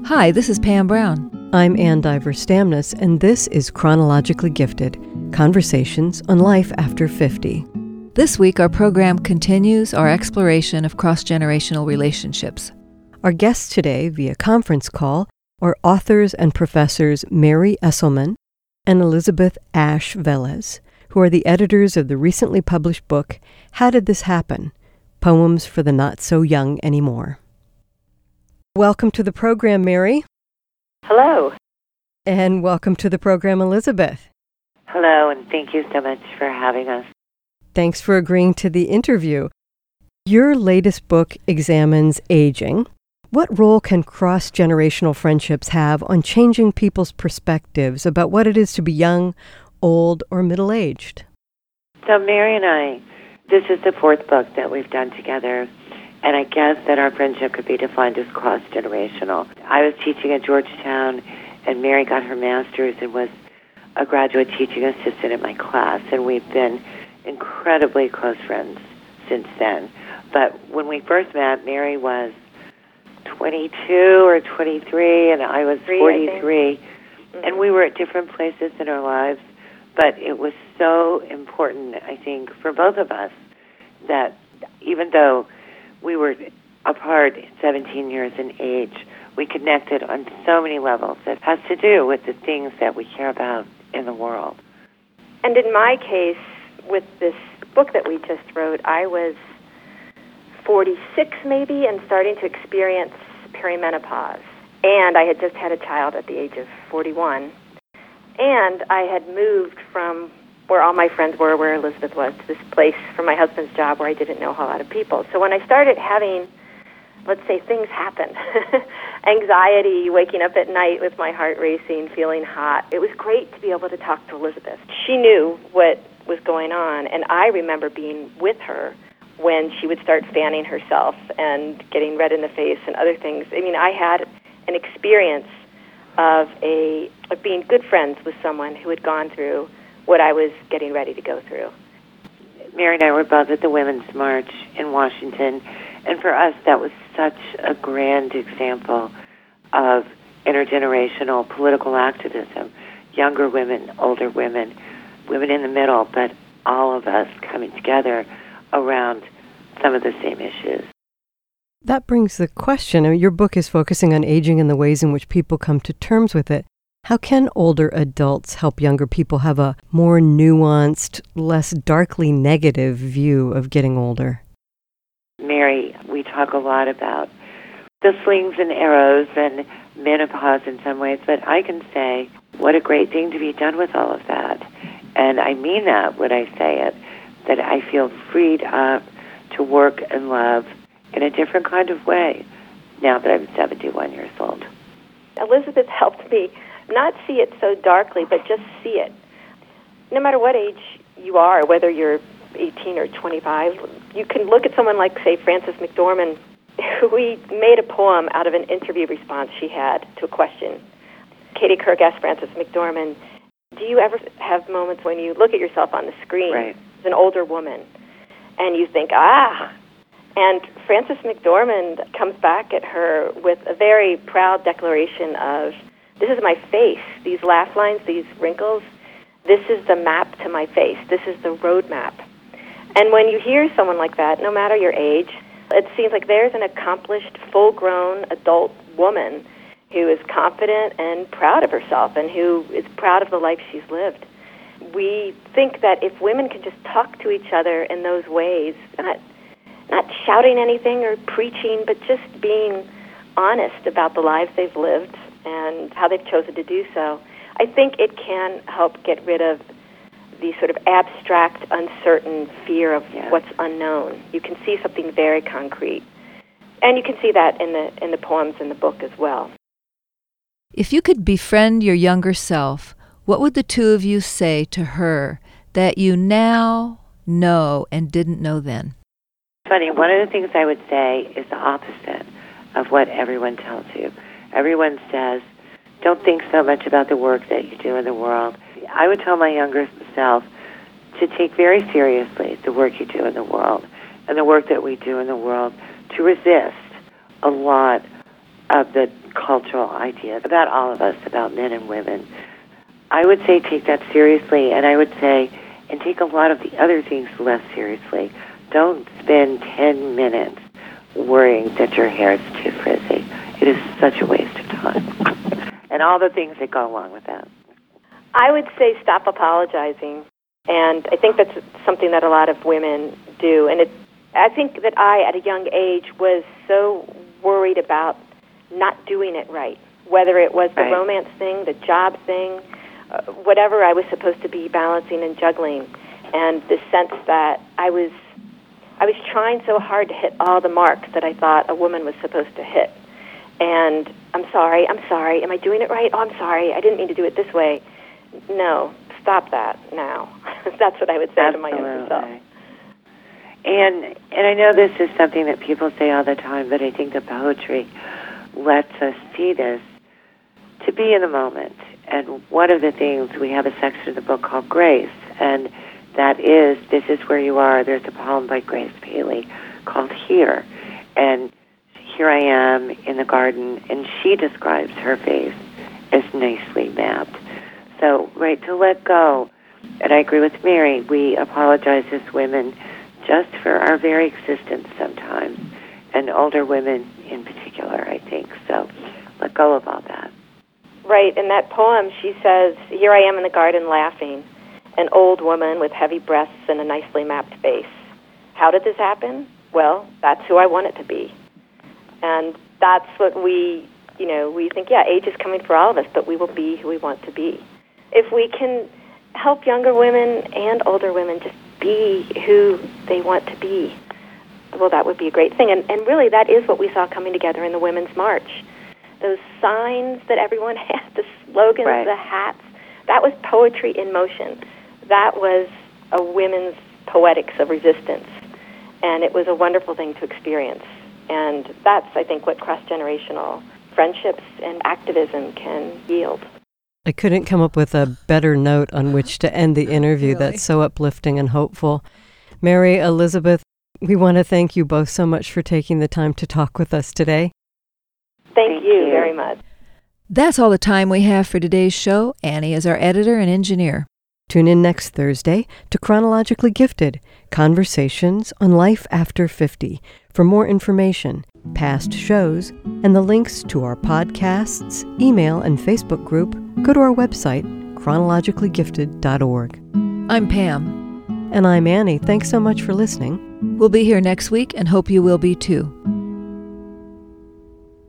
Hi, this is Pam Brown. I'm Ann Diver Stamnus, and this is Chronologically Gifted, Conversations on Life After 50. This week, our program continues our exploration of cross-generational relationships. Our guests today, via conference call, are authors and professors Mary Esselman and Elizabeth Ash Velez, who are the editors of the recently published book, How Did This Happen? Poems for the Not So Young Anymore. Welcome to the program, Mary. Hello. And welcome to the program, Elizabeth. Hello, and thank you so much for having us. Thanks for agreeing to the interview. Your latest book examines aging. What role can cross-generational friendships have on changing people's perspectives about what it is to be young, old, or middle-aged? So Mary and I, this is the fourth book that we've done together, and I guess that our friendship could be defined as cross-generational. I was teaching at Georgetown, and Mary got her master's and was a graduate teaching assistant in my class, and we've been incredibly close friends since then. But when we first met, Mary was 22 or 23, and I was 43, and we were at different places in our lives, but it was so important, I think, for both of us that even though we were apart 17 years in age, we connected on so many levels that has to do with the things that we care about in the world. And in my case, with this book that we just wrote, I was 46 maybe and starting to experience perimenopause. And I had just had a child at the age of 41. And I had moved from where all my friends were, where Elizabeth was, to this place for my husband's job where I didn't know a whole lot of people. So when I started having, let's say, things happen, anxiety, waking up at night with my heart racing, feeling hot, it was great to be able to talk to Elizabeth. She knew what was going on, and I remember being with her when she would start fanning herself and getting red in the face and other things. I mean, I had an experience of being good friends with someone who had gone through what I was getting ready to go through. Mary and I were both at the Women's March in Washington, and for us that was such a grand example of intergenerational political activism. Younger women, older women, women in the middle, but all of us coming together around some of the same issues. That brings the question, your book is focusing on aging and the ways in which people come to terms with it. How can older adults help younger people have a more nuanced, less darkly negative view of getting older? Mary, we talk a lot about the slings and arrows and menopause in some ways, but I can say what a great thing to be done with all of that. And I mean that when I say it, that I feel freed up to work and love in a different kind of way now that I'm 71 years old. Elizabeth helped me not see it so darkly, but just see it. No matter what age you are, whether you're 18 or 25, you can look at someone like, say, Frances McDormand, who we made a poem out of an interview response she had to a question. Katie Kirk asked Frances McDormand, do you ever have moments when you look at yourself on the screen as an older woman and you think, And Frances McDormand comes back at her with a very proud declaration of, this is my face, these laugh lines, these wrinkles, this is the map to my face, this is the road map. And when you hear someone like that, no matter your age, it seems like there's an accomplished, full-grown adult woman who is confident and proud of herself and who is proud of the life she's lived. We think that if women can just talk to each other in those ways, not shouting anything or preaching, but just being honest about the lives they've lived and how they've chosen to do so, I think it can help get rid of the sort of abstract, uncertain fear of what's unknown. You can see something very concrete. And you can see that in the poems in the book as well. If you could befriend your younger self, what would the two of you say to her that you now know and didn't know then? Funny, one of the things I would say is the opposite of what everyone tells you. Everyone says, don't think so much about the work that you do in the world. I would tell my younger self to take very seriously the work you do in the world and the work that we do in the world, to resist a lot of the cultural ideas about all of us, about men and women. I would say take that seriously, and I would say, and take a lot of the other things less seriously. Don't spend 10 minutes worrying that your hair is too frizzy. It is such a waste of time. And all the things that go along with that. I would say stop apologizing. And I think that's something that a lot of women do. And I think that I, at a young age, was so worried about not doing it right, whether it was the romance thing, the job thing, whatever I was supposed to be balancing and juggling, and the sense that I was trying so hard to hit all the marks that I thought a woman was supposed to hit. And I'm sorry, am I doing it right? Oh, I'm sorry, I didn't mean to do it this way. No, stop that now. That's what I would say Absolutely. to my younger self. And I know this is something that people say all the time, but I think the poetry lets us see this, to be in the moment. And one of the things, we have a section of the book called Grace, and that is, this is where you are. There's a poem by Grace Paley called Here. And here I am in the garden, and she describes her face as nicely mapped. So, right, to let go. And I agree with Mary, we apologize as women just for our very existence sometimes, and older women in particular, I think. So let go of all that. Right, in that poem she says, here I am in the garden laughing, an old woman with heavy breasts and a nicely mapped face. How did this happen? Well, that's who I want it to be. And that's what we think, age is coming for all of us, but we will be who we want to be. If we can help younger women and older women just be who they want to be, well, that would be a great thing. And really, that is what we saw coming together in the Women's March. Those signs that everyone had, the slogans, the hats, that was poetry in motion. That was a women's poetics of resistance. And it was a wonderful thing to experience. And that's, I think, what cross-generational friendships and activism can yield. I couldn't come up with a better note on which to end the interview. Really? That's so uplifting and hopeful. Mary, Elizabeth, we want to thank you both so much for taking the time to talk with us today. Thank you very much. That's all the time we have for today's show. Annie is our editor and engineer. Tune in next Thursday to Chronologically Gifted, Conversations on Life After 50. For more information, past shows, and the links to our podcasts, email, and Facebook group, go to our website, chronologicallygifted.org. I'm Pam. And I'm Annie. Thanks so much for listening. We'll be here next week and hope you will be too.